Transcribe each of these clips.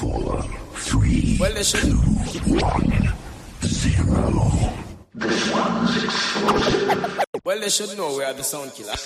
4, 3, well, 2, 1, 0. This one's exploded. Well, they should know we are the sound killer.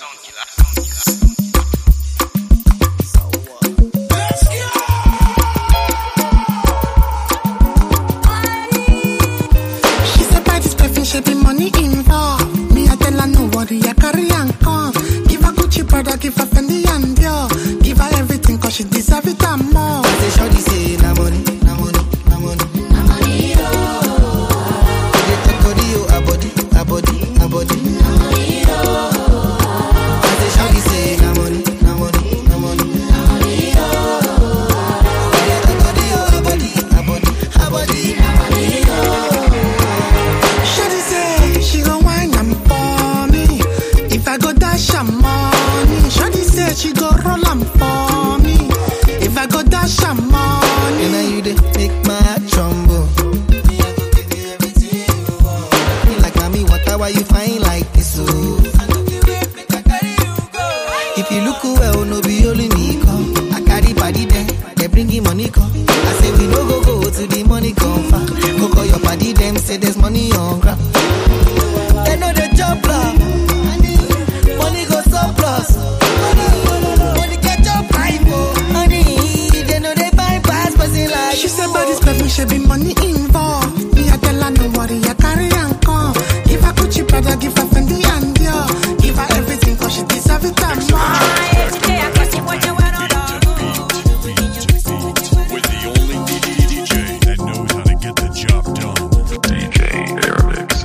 She said by this perfect she be money involved. Me I tell her no worry, I carry and come. Give her Gucci brother, give her Fendi and Dior. Give her everything cause she deserve it and more. I say shorty say na money, na money, na money, na money, oh. They talk body, oh, a body, a body, a body, na money, oh. I say shorty say na money, na money, na money, na money, oh. They talk body, oh, a body, a body, a body, na money, oh. Shorty say she gon' wine and for me. If I go dash her money. Shorty say she go roll am for me. If I go dash her money. And now you dey make my heart tremble. Like mommy, why you fine like this? Oh. If you look well, no be only me come. I carry body there, they bring in money come. I say we no go to the money come far. Go call your party, them say there's money on ground. They know the job plan. Money go surplus. Money catch up life, money. They know they bypass person like. She said by this perfect she be money involved. Me I tell her no worry, I carry and come. Give her Gucci brother, give her Fendi and Dior. Give her everything cause she deserve it and more. With the only DJ that knows how to get the job done. DJ Airmix.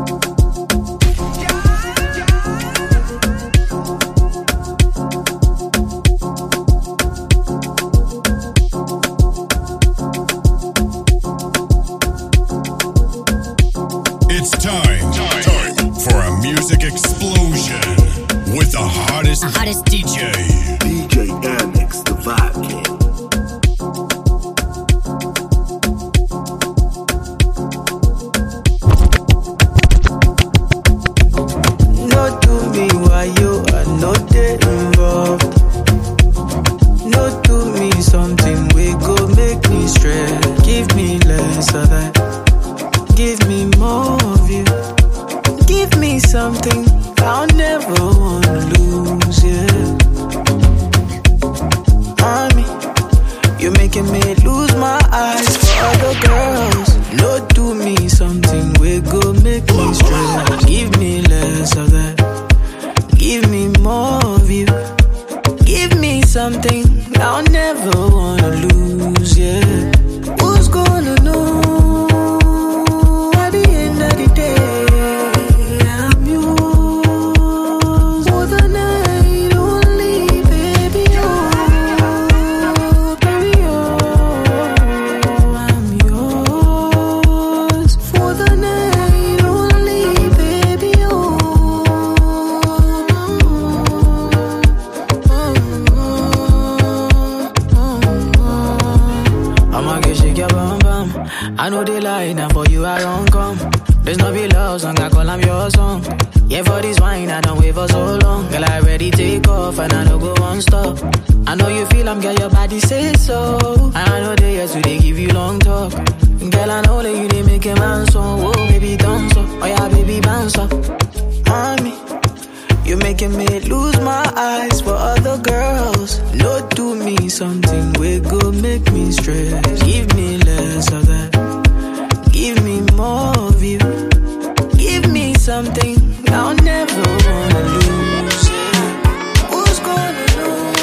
It's time for a music explosion with the hottest DJ. DJ Airmix, the Vibe King. No do me why you are not there involved. No do me something we go make me stress. Give me less of that. Give me more of you. Give me something I'll never wanna lose, yeah. Mommy, you're making me lose my eyes for other girls. No do me something we go make me stress. Give me less of that. Give me more of you. Give me something I'll never wanna lose, yeah. Who's gonna know? I know they lie, now for you I don't come. There's no be love song, I call I'm your song. Yeah, for this wine, I don't wait for so long. Girl, I already take off, and I don't go one stop. I know you feel I'm girl, your body say so. I know they yes, they give you long talk. Girl, I know that you they make a man so. Whoa, baby, dance up. Oh yeah, baby, bounce up. Mommy, you're making me lose my eyes for other girls. No, do me something we go make me stress. Give me less of that. Give me more of you. Give me something I'll never wanna lose. Who's gonna know?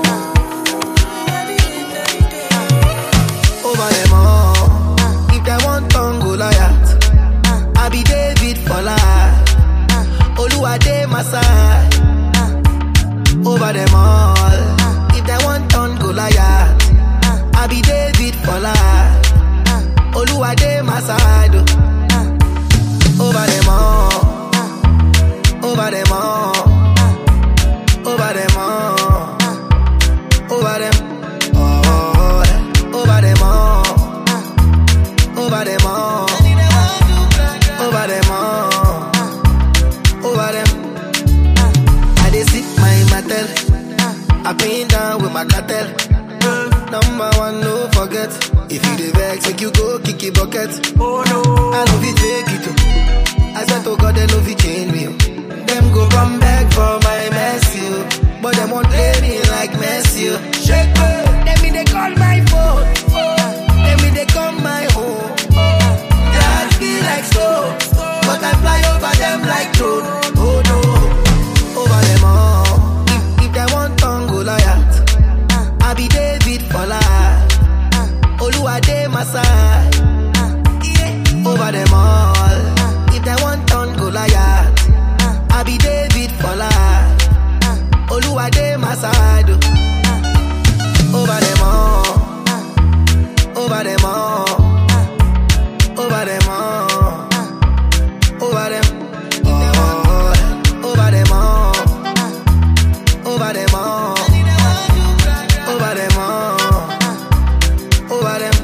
Over them all. If they want Tongo Goliath, I be David for life. Oluwade my side. Over them all. If they want Tongo Goliath, I be David for life. Oluwade my side. Over them all. Over them all. Over them all. Over them all. Over them all. Over them all. Over them all. Over them. I dey sip my mattel. I been down with my cartel. Number one, no for forget. If you the vex, make you go kick your bucket. Oh no, I love it, take it. I said to God, they love it, change me. Them go run back for my mess, you. But them won't play me like Messi. Shake me, let me they call my phone. Let me they come my home. That feel like slow, but I fly over them like drone. Oh no, over them all. If they want tongue, Goliath, I be David for life. Oluwade my side. Over them all. If they want tongue, Goliath, I be David for life. Oluwade my side. Over them all. Over them all. Over them all. Over them all. Over them all. Over them all. Over them all. Over them.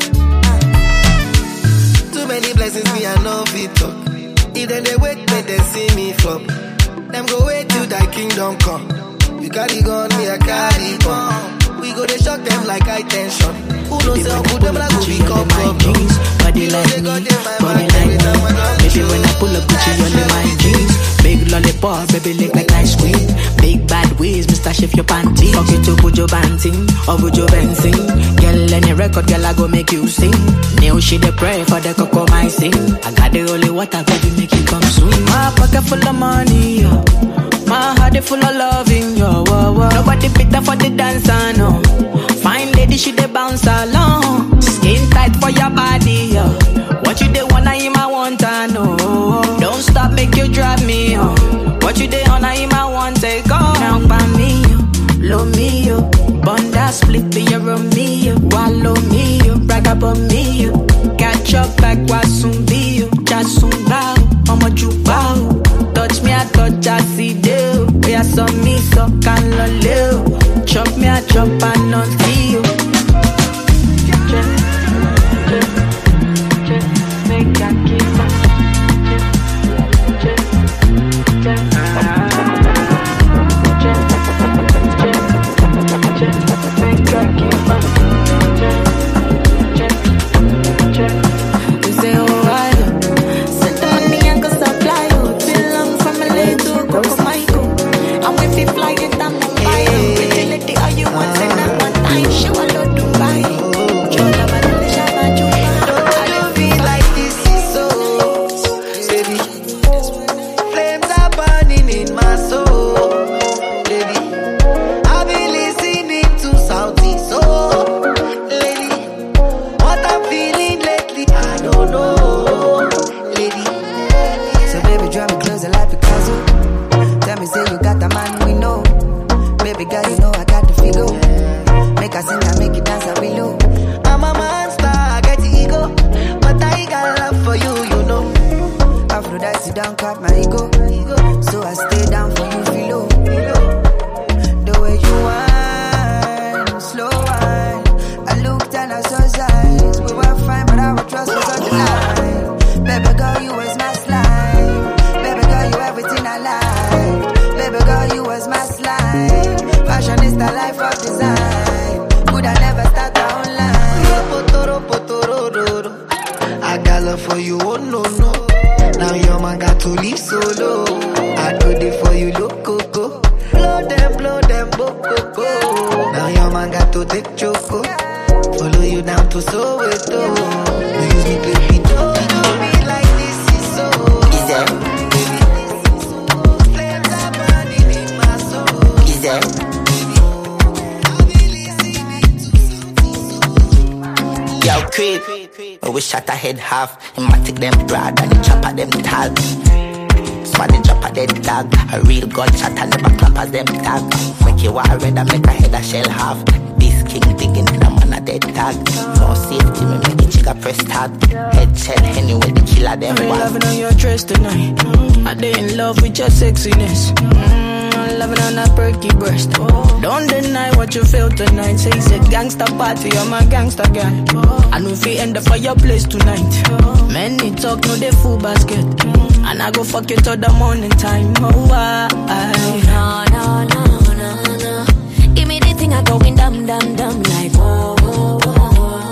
Too many blessings me I know fit talk. If then they wait, make they see me flop. Them go wait till thy kingdom come. You carry gun, me I carry bomb. We go they shock them like high tension. Who knows how good them like go become problems. Body like me, body like me. Baby when I pull up Gucci only my jeans. Big lollipop, baby lick like ice cream. Big bad ways, Mr. Shift your panties. Fuck you to put your banting, or put your benzine. Girl any record, girl I go make you sing. Now she dey pray for the cocoa my sing. I got the holy water, baby make it come soon. My pocket full of money, yo. My heart is full of loving, yo. Whoa, whoa. Nobody better for the dancer, no. Fine lady, she dey bounce along. Skin tight for your body, yo. What you dey wanna him, I want to know. Don't stop, make you drive me, yo. What you dey on him, I want take off. Now by me, yo. Blow me, yo. Bond that split, be your me, yo. Wallow me, yo. Brag about me, yo. Catch up back, wasun be, yo. Just soon bow, I'ma you bow. Touch me, I touch, I see you. We are some me, so can love. Chop me, I chop, and not see you. Make that keep up. Make that keep up. You say, oh, I sit on me and go supply you. Belong from LA to Coco Michael. I'm with you flying down the fire. Pretty lady, all you want, and I want time. Show a lot to buy. Head half, him a take them broad and the chopper them tall. Smarty drop a dead dog. A real gunshot and never clap as them tag. Make you war red and make a head a shell half. This king digging in a man a dead tag. No safety, me make the chigga press tag. Head shell anyway the killer them was. I'm loving on your dress tonight. I dey in love with your sexiness. I'm loving on that perky breast. Don't deny what you feel tonight. Say it's a gangster party, I'm a gangster guy. I know if we end up for your place tonight. Many talk, no they full basket. And I go fuck you till the morning time. Oh, why? No. Give me the thing I going dumb like whoa.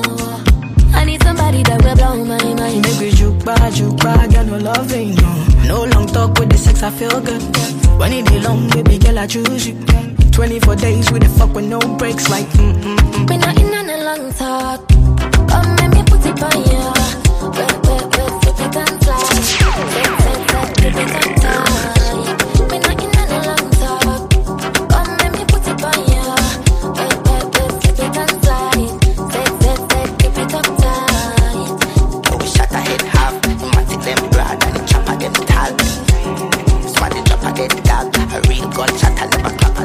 feel good. When it be long, baby girl, I choose you. 24 days with the fuck with no breaks, like Been not in a long talk. Come let me put it on you. Flip it and fly. Flip it and fly. Been not in a long talk. Come let me put it on you. Flip it and fly. Keep it up tight. Oh, we shot a head half. Matic them broad and chopper them tall. Swat the chopper dead dog. A real gunshot and never clap.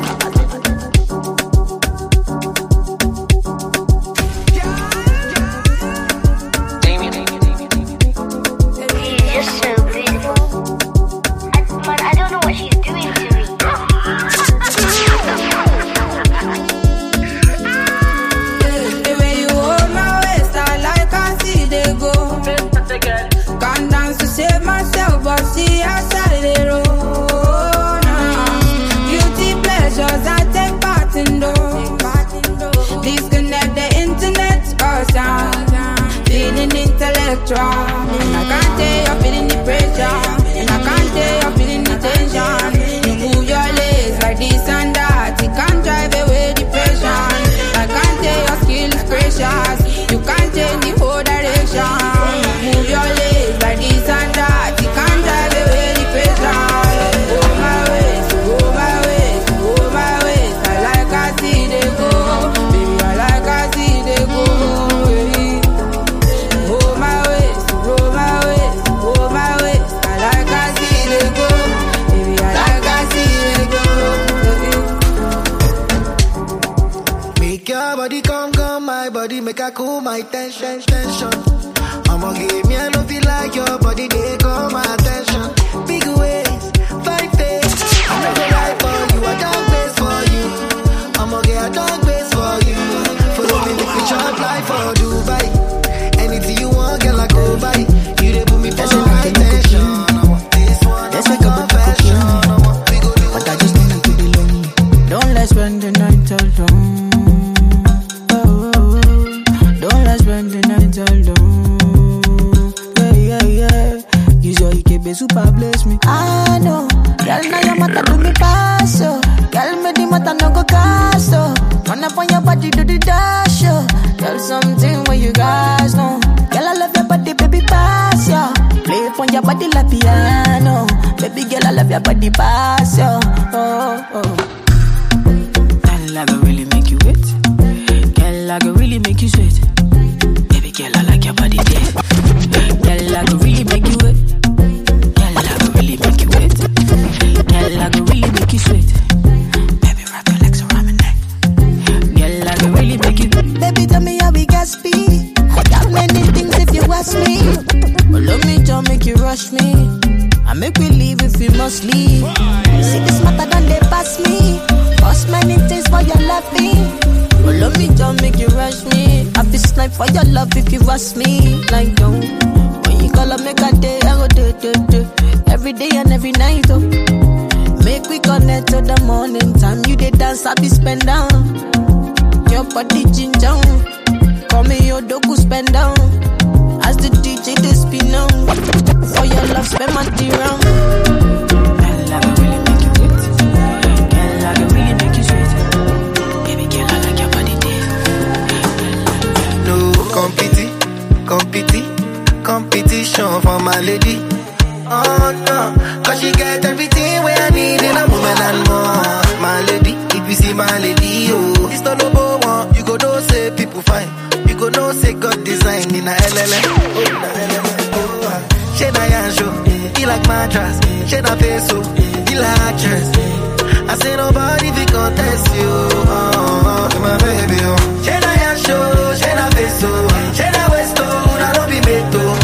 And I can't tell you're feeling the pressure, and I can't tell you're feeling the tension. You move your legs like this and that, it can't drive away depression. I can't tell your skill is precious, you can't change the whole direction. You move your legs like this and that, it can't drive away depression. Go my ways, go my ways, go my ways. I like I see they go, baby, I like I see they go. Make I cool my tension. I'ma give me a love you like your body, they call my attention. Big ways, five days. I'm not gonna lie for you, I don't base for you. I'ma get a dog base for you. Follow me, make me short life for Dubai. Anything you want, girl, I go buy. You they put me for my attention. This one, that's like a confession. But I just don't like to be lonely. Don't let's spend the night alone. Super bless me. I know, girl, now your mother do me pass, oh. Girl, me the mother no go cast, oh. Run up on your body, do the dash, oh. Girl, something where you guys know. Girl, I love your body, baby, pass, yeah. Play on your body like piano. Baby girl, I love your body, pass, yeah. Oh. Girl, I go really make you wet. Girl, I go really make you sweat. Baby girl, I like your body, yeah. Girl, I go really make you wet. Girl, I go really make you sweat. Baby, wrap your legs around my neck. Girl, I go really make you. Baby, tell me how we got speed. I got many things if you ask me. But let me just make you rush me. I make we leave if we must leave. See this matter done they pass me. Cost many things for your loving. But let me just make you rush me. I be snipe for your love if you ask me. Like don't. When you call up, make a day, I go do. Every day and every night, oh. Make we connect to the morning time. You dey dance, I be spend down. Your body ginger. Call me your doku spend down. As the DJ they spin on. For your love, spend my tea round. Girl, I can really make you wet. Girl, I can really make you sweat. Baby girl, I like your body day. No competition for my lady. Oh no, cause she get everything where I need in a woman and more. My lady, if you see my lady, oh, it's not number one. You go know say people fine. You go know say God design in a LLM. Oh, oh, she na yanjo, he like mattress. She na peso, he like actress. I say nobody fi contest you. Oh, my baby, oh. She na yanjo, she na peso, she na westo, I don't be meto.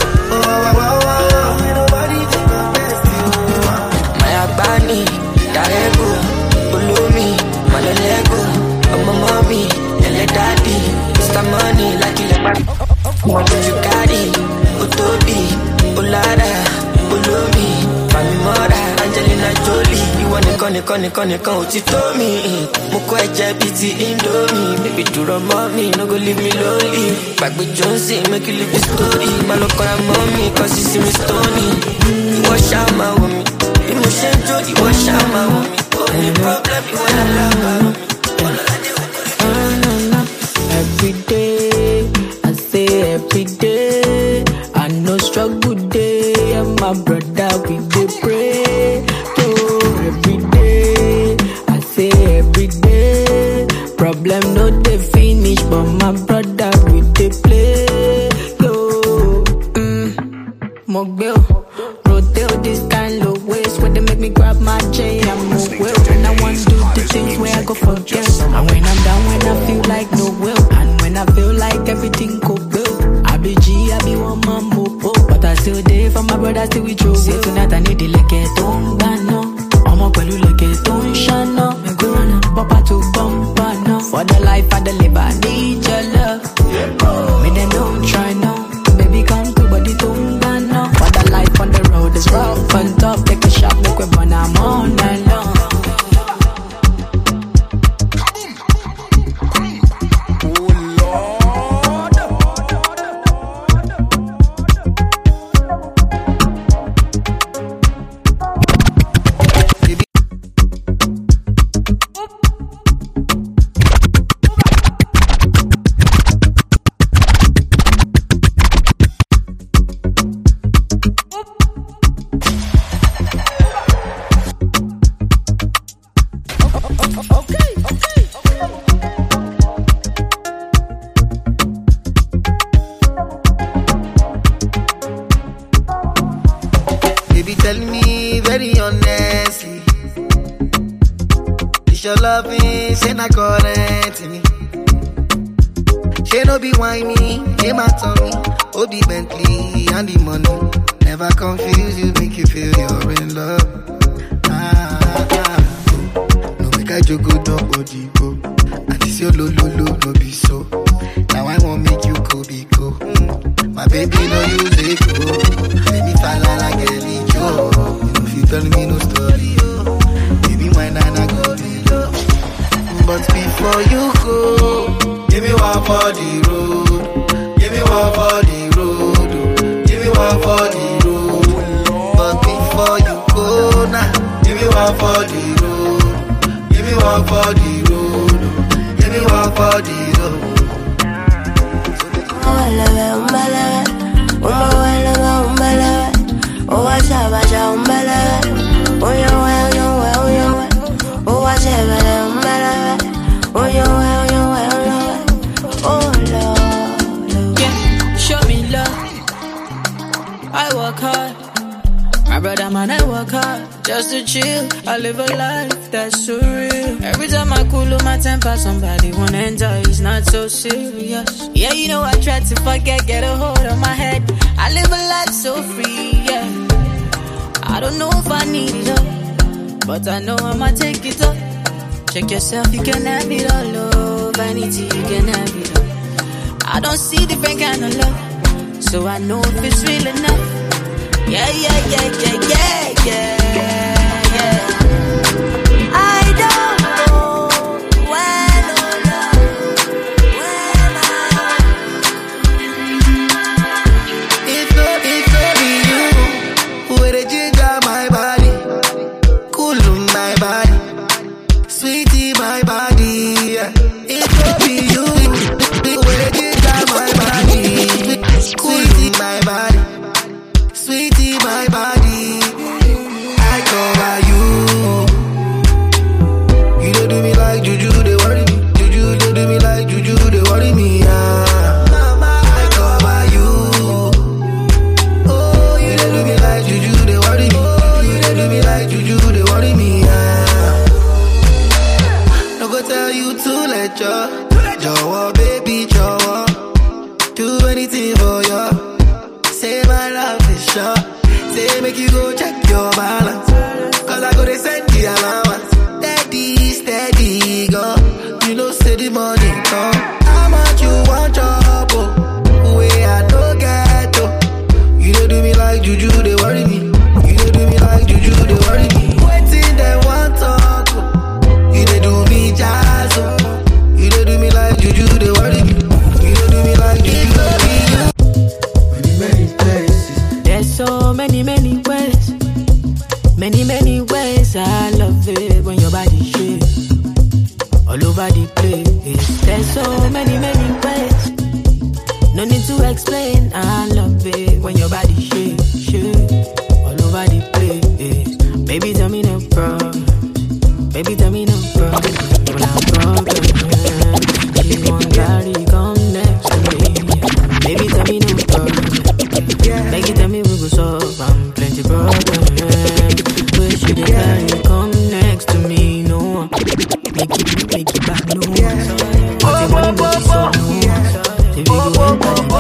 Darego, Ulumi, Malelego, Mama Mommy, Ele Daddy, Mr. Money, like you carry, Utobi, Ulada, Ulumi, Mami Mora, Angelina Jolie, you want to Utitomi, Moko Ejabiti Indomie, baby do run mommy, no go leave me lonely, back with Jonesy, make you live the story, Malokora mommy, cause you see me stony, you wash out my woman. mo ṣe ń jó ìwọ ṣàmà wọ̀ mí. Only problem ìwọ làlàbà wọ̀ mí. Every day, I say every day, I know struggle day, and my brother we dey pray. So every day, I say every day, problem no dey finish, but my brother we dey play. Yo, Mogbeo, rotate this kind of ways where they make me grab my chain and move well. And I want to do the things where I go forget. And when I'm down, when I feel like no will, and when I feel like everything go well, I be G, I be one man mopo, but I still there for my brother, still with you. Say tonight I need the leke don't no. I'm up when you leke don't shine no. Me go run up, papa to bumper no. For the life I deliver, I need your love. Me then don't try no. Baby come to body don't no. For the life on the road is rough and tough. Take a shot, make we burn I'm all night long. Baby, tell me very honestly, is your loving, say not current to me. She no be whiny, came out on me. Oh, the Bentley and the money never confuse you, make you feel you're in love. No make I joke, no odigo. And this your lo, no be so. Now I won't make you go be go. My baby no use it go. Let me fall like a lijo. If you tell me no story, oh, baby my nana go below. But before you go, give me one for the road. Give me one for the road. Give me one for the road. But before you go now, give me one for the road. Give me one for the road. Give me one for the road. Yeah, show me love. I work hard. My brother man, I work hard just to chill. I live a life that's surreal. Every time I cool my temper, somebody wanna enter. It's not so serious. Yeah, you know I try to forget, get a hold on my head. I live a life so free. Yeah, I don't know if I need it all, but I know I'ma take it up. Check yourself, you can have it all. Oh, vanity, you can have it all. I don't see different kind of love, so I know if it's real enough. Yeah, yeah, yeah, yeah, yeah, yeah, yeah. I don't know when or when If no be you, who would ginger my body, cool my body, sweetie my body. Yeah. If no be you, who would ginger my body, sweetie my body, sweetie my body. I go explain. I love it when your body shake, shake all over the place. Baby, tell me no problem. Baby, tell me no problem. No problem. She want body, come next to me. Baby, tell me no problem. Make it tell me we go solve. I'm plenty problem. Wish you the body, come next to me. No, make it back. No, I want to make it so. If you go enter the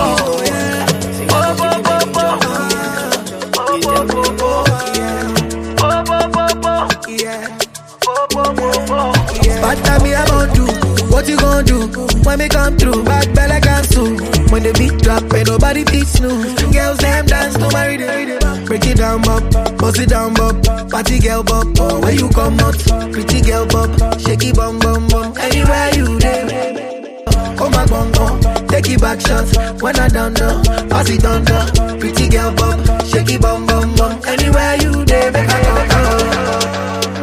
But me I won't do. What you gon' do when me come through? Bad belly cancel. When the beat drop, ain't nobody beat snooze. Girls them dance, don't marry them. Break it down, bop, bust it down, bop. Party girl, bop, oh, where you come out? Pretty girl, bop, shake it, bum, bum, bum. Anywhere you there. Oh my bum, bum, take it back shots. When I down, pass it down, pretty girl, bop, shake it, bum, bum, bum. Anywhere you there, make I go.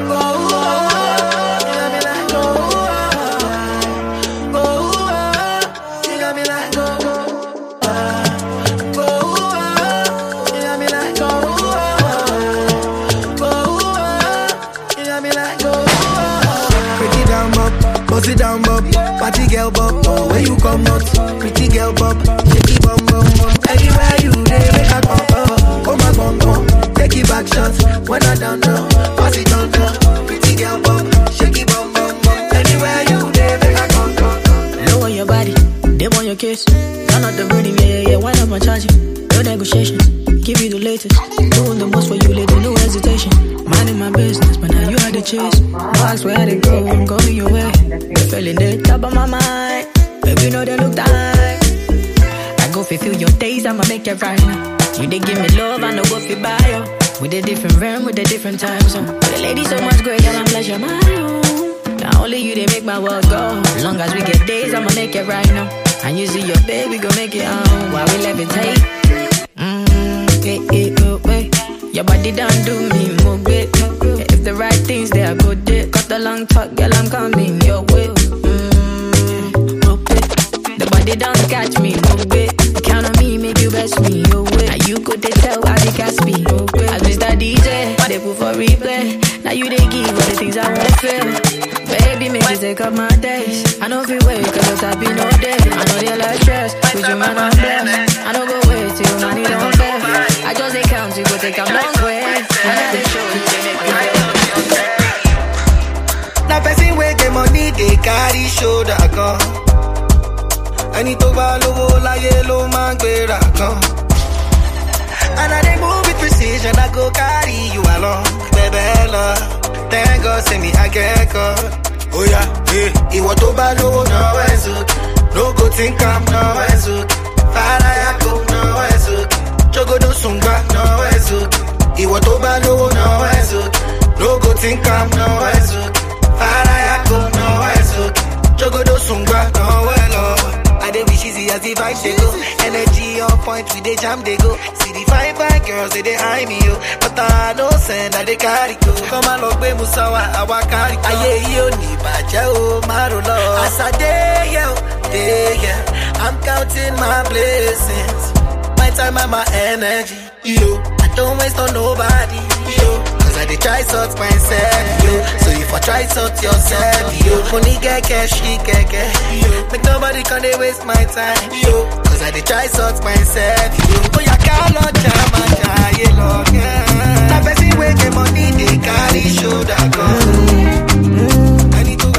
Sit down, bop, party girl, bop, oh, where you come out? Pretty girl, bop, shake it, bum, bum, bum. Anywhere you there, make a come, oh my bum, bum, take it back shots. When I down, pass it down, pretty girl, bop, shake it, bum, bum, bum. Anywhere you there, make a come. Lower your body, they want your kiss. Turn out the rhythm, yeah, why not my charging? No negotiations, give you the latest. Doing the most for you, lady, no hesitation. Minding my business, but now you had the chase. No ask where they go, I'm going your way. You're feeling the top of my mind. Baby, you know they look tight. I go fulfill your days, I'ma make it right now. You they give me love, I know what you buy you. With a different realm, with a different time zone. The lady so much great, girl, I'm pleasure my own. Now only you, they make my world go. As long as we get days, I'ma make it right now. And you see your baby, go make it on. While we levitate. Your body don't do me more good. If the right things they are good, cut the long talk, girl, I'm coming your way. The body don't catch me more good. Count on me, make you best me your way. Now you could tell how they cast me. As Mr. DJ, they put for replay. Now you they give all the things I wanna feel. Baby, make you take up my days. I know if you wait, cause I'll be no day. I know they like stress, with you man I'm blessed. I don't go wait till money don't pay. I just they count, you go take a long way. And now they show you, they make me Now person wey get money, they carry shoulder gun. Ẹni tó bá lówó láyé ló máa ń gbéra gan. And I dey move with precision, I go carry you along. Baby love, thank God say me I get caught. Oh yeah, hey. Ìwọ tó bá lówó náà ẹ̀ sókè. No go think I'm náà ẹ̀ sókè. Fàlàyà kò náà ẹ̀ sókè. Jogodo sùngbà náà ẹ̀ sókè. Ìwọ tó bá lówó náà ẹ̀ sókè. No go think I'm náà ẹ̀ sókè. Fàlàyà kò náà ẹ̀ sókè. Jogodo sùngbà náà ẹ̀ lọ. I dey wish easy as the vibe they go. Energy on point, we dey jam they go. See the fine girls, they eye me yo. But I no send that they carry go. Come on, look, baby, Musawa, I carry go. Aye, yo, ni baje o, maro lo. As I day, I'm counting my blessings. My time and my energy, yo. I don't waste on nobody, yo. Cause I dey try sort myself, yo. So if I try sort yourself, yo. Money get cash, she get cash, yo. Make nobody come they waste my time, yo. Cause I dey try sort myself, yo. Oh, ya can't lot jam and try it long, yeah. That person wey get money, they carry shoulder gun. I need to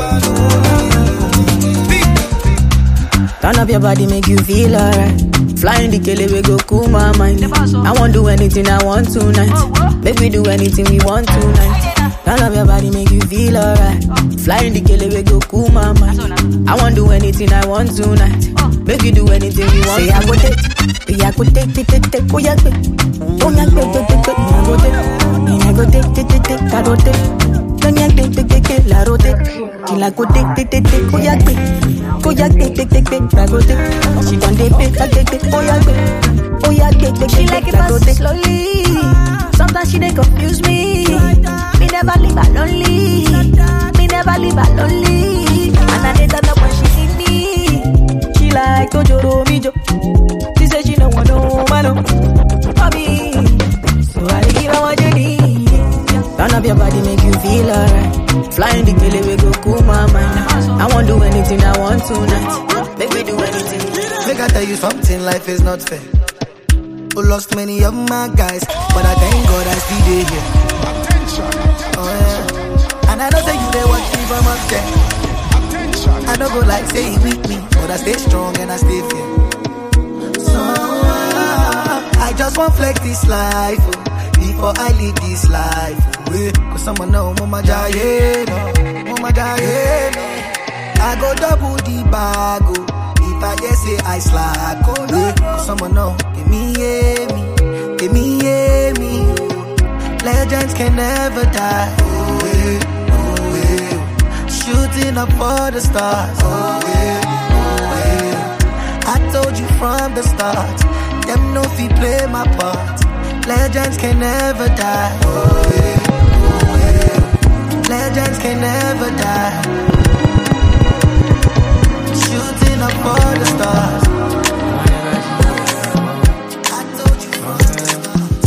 turn up your body, make you feel alright. Flying the kele, we go cool my mind. I won't do anything I want tonight. Make we do anything we want tonight. Turn up your body, make you feel alright. Flying the kele, we go cool my mind. I won't do anything I want tonight. Make you do anything we want. Say I go take, I go take, oh yeah, oh yeah, I go take, I go take. La rote, till I go take, oh yeah, she done take, oh yeah, she like it fast slowly. Sometimes she dey confuse me. Me never leave her lonely. Me never leave her lonely. And I dey turn up when she need me. She like Tojoro Mijo. She say she know. Bobby. So I give her what you need. Turn up your body, make you feel alright. Flying the kele, we go cool my mind. I won't do anything I want tonight. Make me do anything. Make I tell you something, life is not fair. Who lost many of my guys, but I thank God I still dey here. Oh yeah, and I know say you dey watch me from up there. I don't go like say he weak me, but I stay strong and I stay fair. So I just want flex this life before I leave this life. Cause someone know Mama Jaye, Mama Jaye. I go double the bag, if I just say I slack. Cause someone know, give me. Legends can never die. Shooting up for the stars. I told you from the start, them no fi play my part. Legends can never die. Legends can never die. Shooting up for the stars. I told you from the start.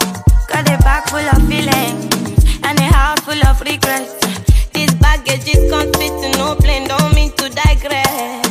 full of feelings and a heart full of regrets. This baggage is not fit to no plane, don't mean to digress.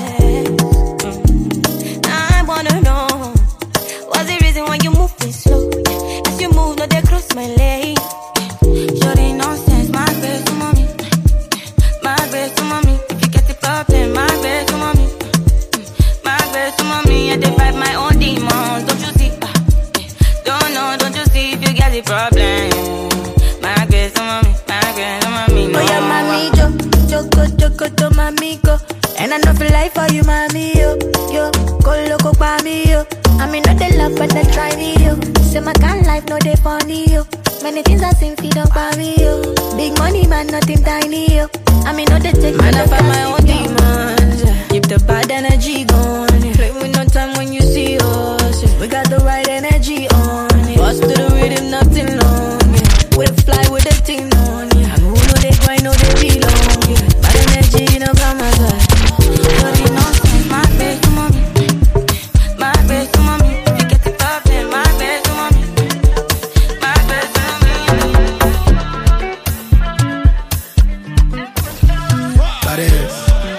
I wanna know, what's the reason why you move this slow? As you move, no, they cross my lane. Shorty nonsense, my best to mommy. My best to mommy. If you get the problem, my best to mommy. My best to mommy. I dey fight my own demons, don't you see? Don't you see if you get the problem? My best to mommy, my best to mommy. No. Oh yeah, mami, Joko, to mami, go. And I know feel like for you, mami, yo. Go loco pa me, yo. I mean, not the love, but they try me, yo. Say my kind life, no they funny, yo. Many things I seen feed up on me, yo. Big money, man, nothing tiny, yo. I mean, not the take man, I fight my own demons. Keep the bad energy going. Play with no time when you see us. We got the right energy on. Bust to the rhythm, nothing long. We fly with the thing on. And who know they grind, know they belong. Bad energy, you know, come my side. Sorry, nonsense, my best to mommy. My best to mommy. If you get the problem, my best to mommy. My best to mommy. That is.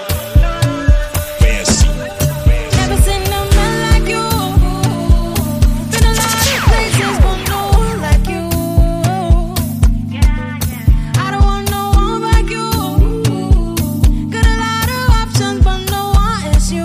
Never seen no man like you. Been a lot of places, but no one like you. I don't want no one like you. Got a lot of options, but no one is you.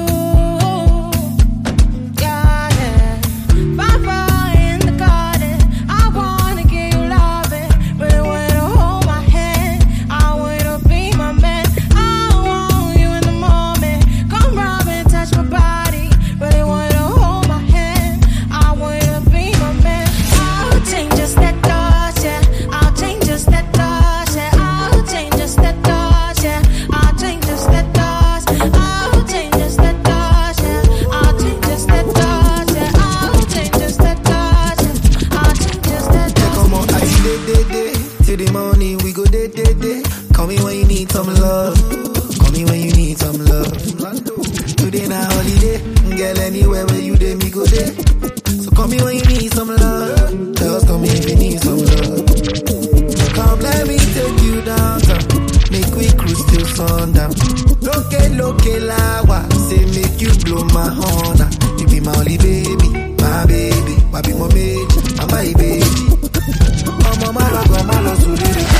Yeah. Fire in the garden. I wanna give you loving. Really want to hold my hand. I want to be my man. I want you in the moment. Come rub and touch my body. Really want to hold my hand. I want to be my man. I'll change just that touch, yeah. I'll change just that touch, yeah. I'll change just that touch, yeah. I'll change just that touch. I'll change just that touch, yeah. I'll change just that touch, yeah. I'll change just that touch, yeah. I'll change just that touch. Come on, I day. Till the morning we go day. Call me when you need some love. Call me when you need some love. Today na holiday, girl. Anywhere where you day, me go there. So call me when you need some love. Just call me if you need some love. Come, let me take you downtown. Make we cruise till sundown. Loke lawa, say make you blow my horn. You be my only baby, my baby. Why be my baby, my baby. I'm my love, so did it.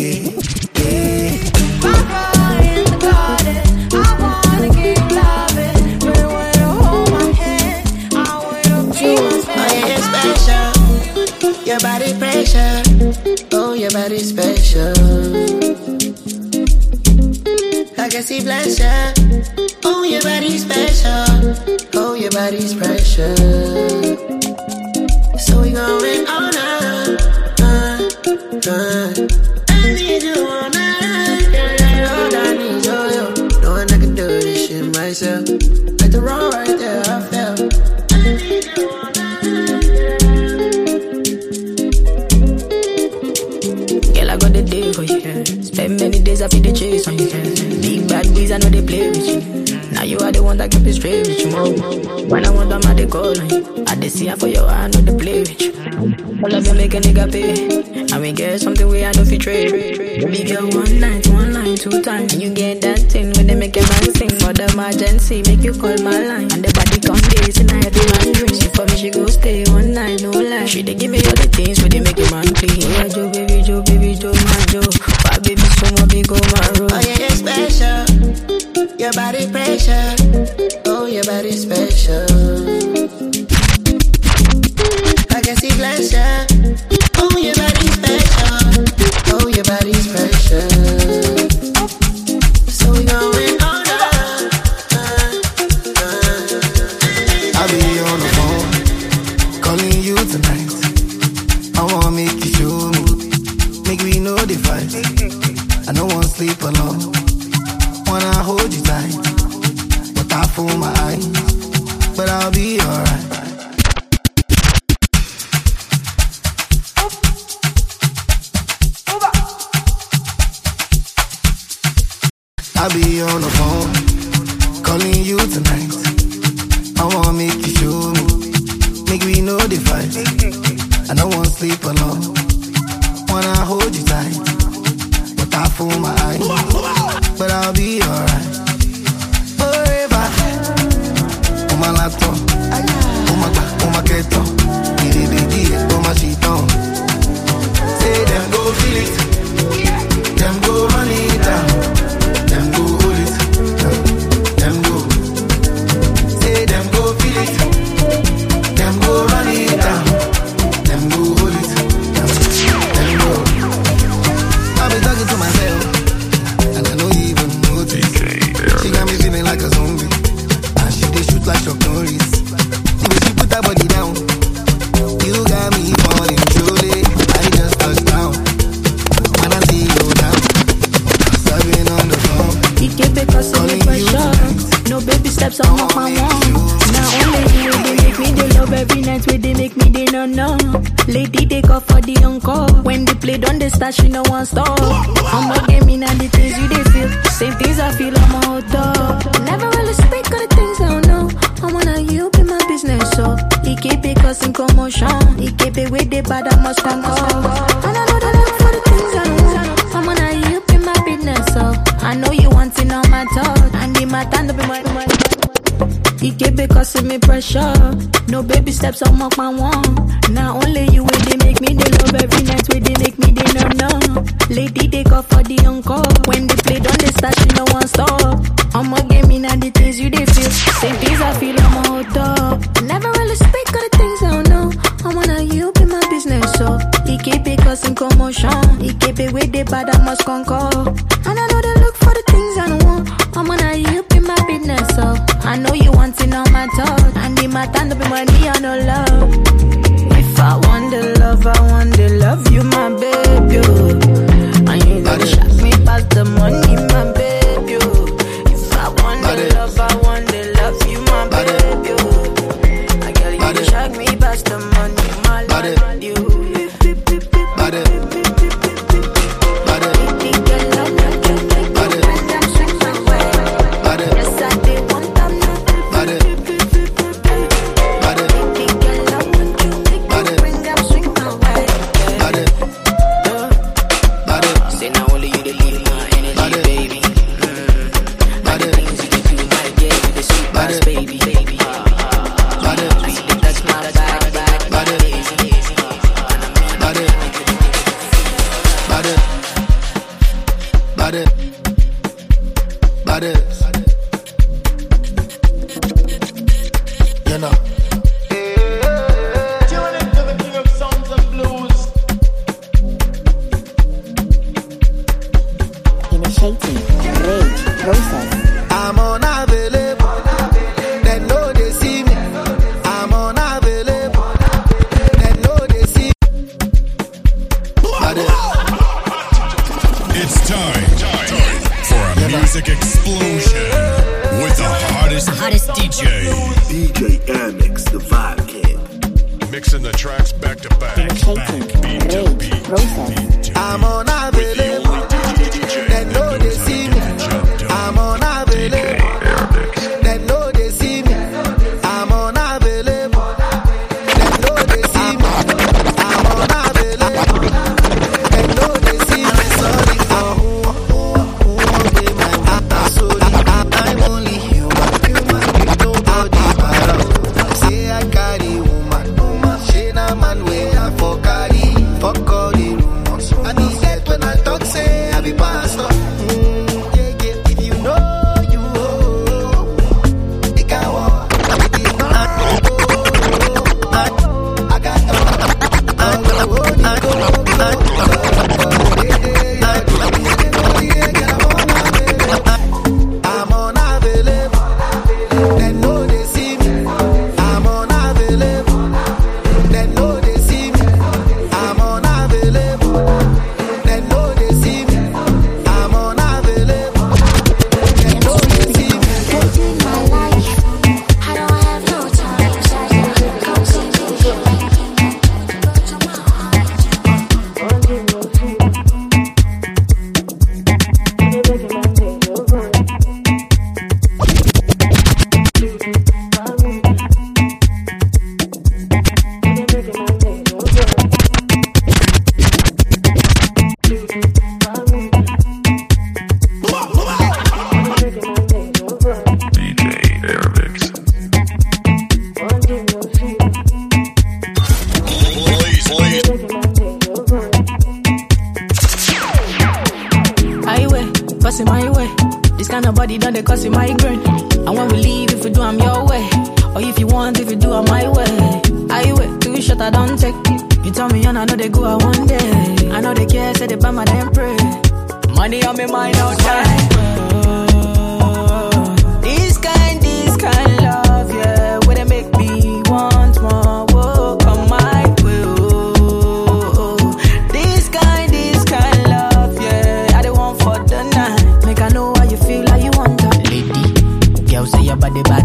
Fire in the garden. I wanna give you loving. Really want to hold my hand. I want to be my man. Oh, yeah, special. Your body pressure. Oh, your body special. I can see pleasure. Oh, your body special. Oh, your body's pressure. So we going all night. I need you all night. All I need you. No one I can do this shit myself. Like the wrong right there, I felt. I need you all night. Girl, I got the day for you. Spend many days I feel the chase on you. Big bad boys, I know they play with you. Now you are the one that keep it straight with you. When I want them, I they call on you. I they see her for your hand, I know they play with you. All of them make a nigga pay. And we get something we I know fi trade. Big girl, one line, 2 times. And you get that thing when they make a man sing. For the emergency, make you call my line. And the body come days and I every man drink. She for me, she go stay one night, no lie. She they give me all the things where they make a man clean. Oh, yeah, Joe, baby, Joe, my Joe. Why baby, so more big on my road. Oh, yeah, you're special. Your body pressure. Oh, your body special. I can see pleasure. Oh, your body's special. Oh, your body's special. So we going all night. I'll be on the phone, calling you tonight. I wanna make you show me, make we know the fight. I don't wanna sleep alone, wanna hold you tight, but I fool my eyes, but I'll be alright. I'll be on the phone, calling you tonight. I wanna make you show me, make we know the fight. I don't wanna sleep alone, wanna hold you tight, but I fool my eyes, but steps on my one. Now only you they make me they love every night where they make me they no. Lady they go for the encore. When they play don't they start she no one stop. I'm a game in and the things you they feel. Same things I feel I'm out of. Never really speak of the things I don't know. I wanna you be my business so. He keep it causing commotion. He keep it with the bad I must conquer. And I know that look for the things I don't know. I wanna you be my business so. I know you want it on my thought. And the matter no be my. He keep it causing me pressure. No baby steps on my one. Now only you where they make me they love every night where they make me they no. Lady they go for the encore. When they play don't they start she no one stop. I'm a game in and the things you they feel. Same things I feel I'm out of. Never really speak of the things I don't know. I wanna you be my business so. He keep it causing commotion. He keep it with the bad I must conquer. And I know they look for the things I don't want. I wanna you be my business so. I know you want it on my thought. And the matter no be money I no love. If I want the love, I want the love you my baby. And you gonna shock me past the money my baby. If I want the love, I want the love you my baby. I girl you gonna shock me past the money my love you. Body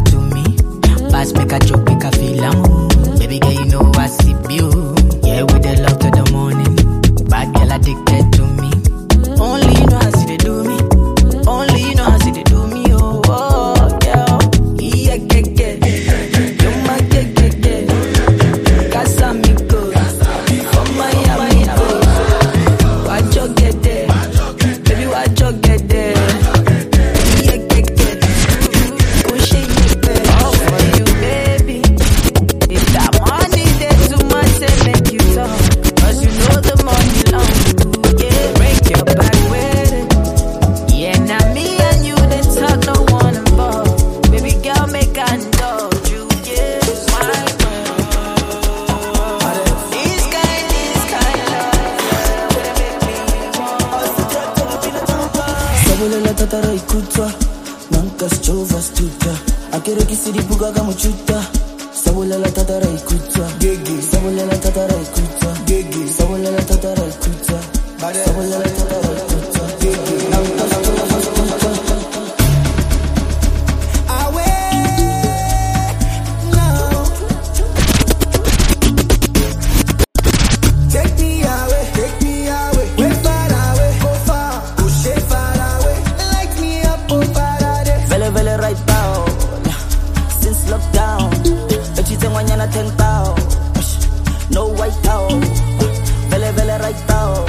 Sabolela tatara ikutwa Nanka schova stuta Akere kisiri buga gamuchuta Sabolela tatara ikutwa Gege Sabolela tatara ikutwa Gege Sabolela tatara ikutwa Sabolela tatara ikutwa Gege Nanka schova stuta No white out, vele vele right out,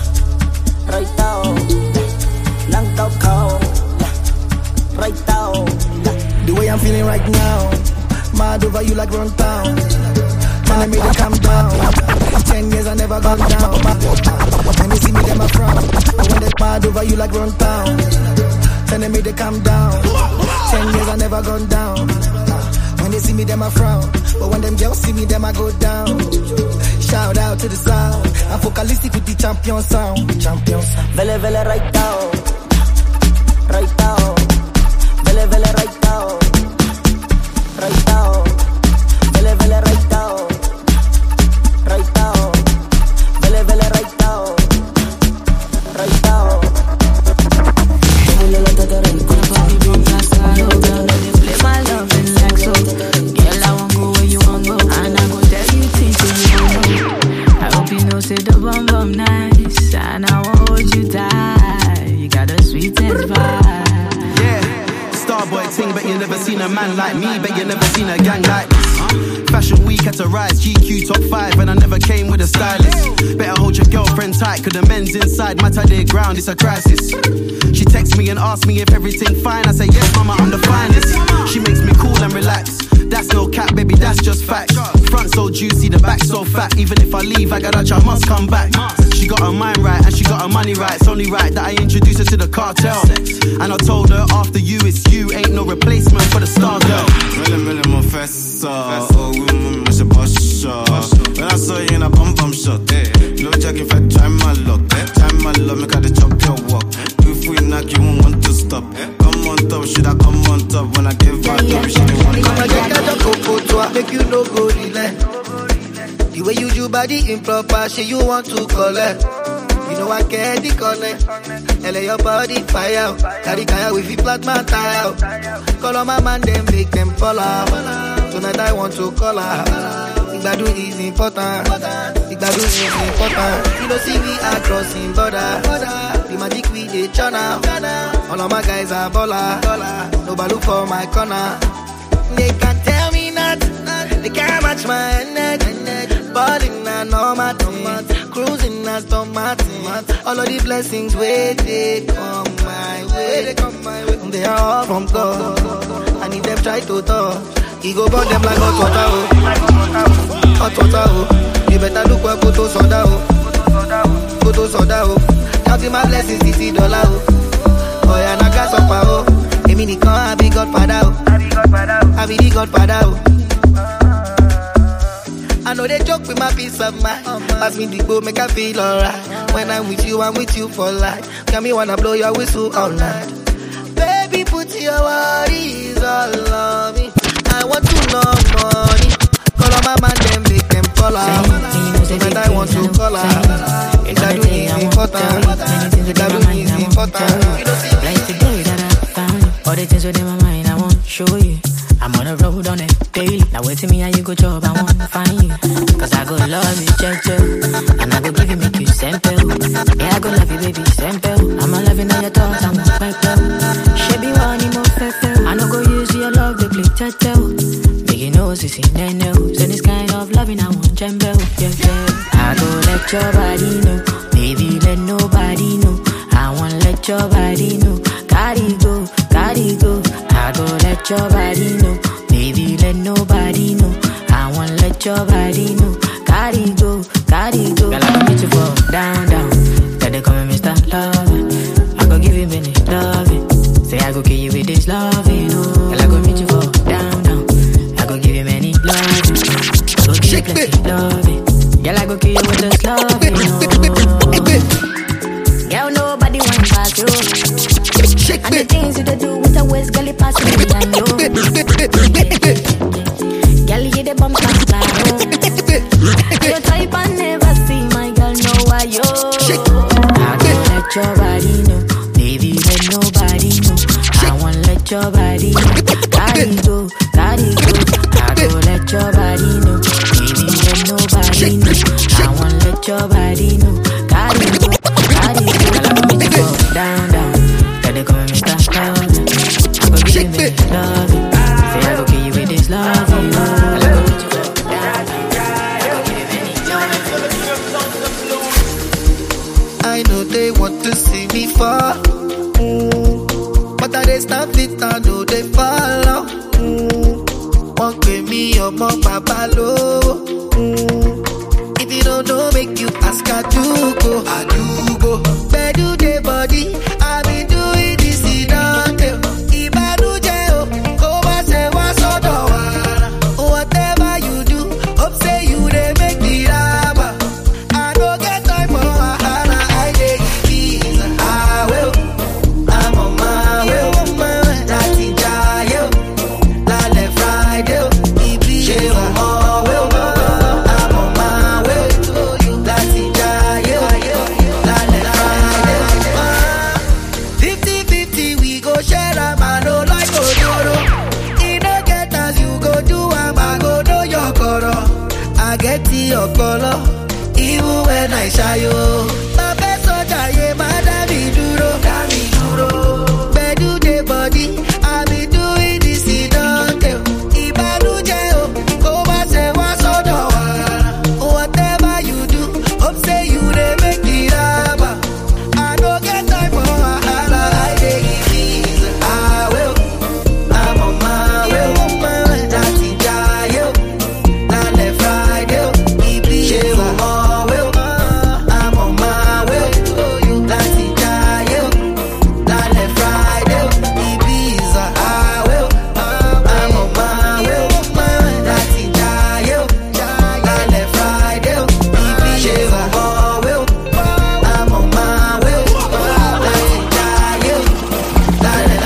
nang tao kao, right out. The way I'm feeling right now, mad over you like run town. Man, I made it calm down. 10 years I never gone down. When they see me, them a frown. But when they mad over you like run town, then they made it calm down. 10 years I never gone down. When they see me, them a frown. But when them girls see me, them I go down. Shout out to the sound. I'm focalistic with the champion sound. Champion sound. Vele vele right out, vele vele right out, vele vele right out, vele vele right out. My love is like so. Girl, I won't go where you won't go, and I go tell you things you don't know. I hope you know say the bum bum nice, and I won't hold you tight. You got a sweetest vibe. Yeah, Starboy ting, but you never seen a man like me, but you never seen a gang like this. Fashion week had to rise, GQ top 5, and I never came with a stylist. Better hold your girlfriend tight, cause the men's inside matter their ground, it's a crisis. She texts me and asks me if everything fine, I say yes mama, I'm the finest. She makes me cool and relax, that's no cap baby, that's just facts. Front so juicy, the back so fat, even if I leave I got I must come back. She got her mind right and she got her money right, it's only right that I introduce her to the cartel. And I told her after you it's you, ain't no replacement for the star girl. Really mon fessa, oh woman, moi c'est pas shot. When I saw you in a bum shot, no jacket fat, try my luck, make her the chop your walk. If we knock you won't want to stop. Come on top, should I come on top? When I give back up, she don't want to come on. Make you no go relent. The way you do body improper, shit you want to collect. You know I get the connect. LA your body fire. Carry kaya with you flat man tire. Call on my man, them make them fall out. Tonight I want to call her. Igbadu is important. Igbadu is important. You don't see we are crossing border. The magic we dey chana. All of my guys are baller. Nobody look for my corner. They can't tell me nothing. They can't match my energy. Balling and all my things. Cruising and Aston Martin. All of the blessings where they come my way. They are all from God. I need them try to touch. He go burn them like hot water. Hot water. You better look where go to soda. Go to soda. Counting my blessings, $60. Oh yeah, na gas up. A mini car, I be Godfather. I be the Godfather. I know they joke with my peace of mind. Pass me the boat, make I feel alright. When I'm with you for life. Got me wanna blow your whistle all night. Baby, put your worries all on me. I want to know money. Call on my man, them make them fall out. But I want to call her. That do is important. That do is important. Like the day that I found you. All the things within my mind, I want to show you. I'm on the road on it daily. Now wait till me and you go job, I want to find you. Cause I go love you, gentle. And I go give you, make you simple. Yeah, I go love you, baby, simple. I'm a loving all your thoughts, I'm a pepper. She be one more pepper. I no go use your love, they play turtle. Make you know, see, no. So this kind of loving, I want jumbo, yeah. I go let your body know. Baby, let nobody know. I want let your body know. Gotta go. I go let your body know. Baby, let nobody know. I want let your body know. Gotta go. Girl, I go meet you for down. That they call me Mr. Loving. I go give you minute loving. Say I go kill you with this loving. Oh, girl, I go meet you for down. I go give you many loving. Go give you plenty loving. Girl, I go kill you with this loving. Oh. Girl, nobody wants past you. And the things you do with a waist, girl, it pass me and you. Girl, you the bump and fly. Your type I never see, my girl, know why you. I don't let your body know, baby, let nobody know. I won't let your body know, gotta go, gotta go. I don't let your body know, baby, let nobody know. I won't let your body know, gotta go, gotta go. Girl, I'm gonna go down, down. Gotta go and stop loving. I go give me love. Say I go give you with this love. I know they want to see me fall, but I they stop it, I know they follow. Won't pay me up, my papa low. If you don't know, make you ask, I do go, I do go. Where do they body? I been doing this in Dante. Ibadu Jeo, Koma se wa sodo. Whatever you do, hope say you they make me raba. I don't get time for wahala, I take it easy. I will, I'm on my way, that's in Jayo. Lale Friday, Ibi, I'm on my way, that's in Jayo. Lale Friday, 50-50, we go share a man, no like Odoro. You don't get as you go do, I go know your color. I get to your color, even when I shy you. My best soldier, yeah, madam, duro. Where do they body? I be doing this in Dante. Ibadu Jeo, Koma se wa sodo. Whatever you do, hope say you they make it raba. I don't get time for wahala, I take it easy. I will, I'm on my way, that's in Jayo. Lale Friday, Ibi, I'm on my way, that's in Jayo. Lale Friday, Ibiza, I will, I'm on my way, that's in Jayo. Lale Friday, Ibiza, I'm on my way, that's in Jayo. Lale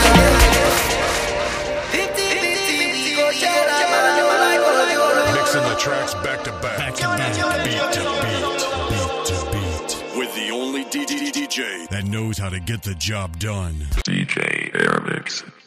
Friday, 50-50, we go share a man, you like Odoro. Mixing the tracks back to back, beat to beat, beat to beat, with the only DJ that knows how to get the job done. DJ Air Mix.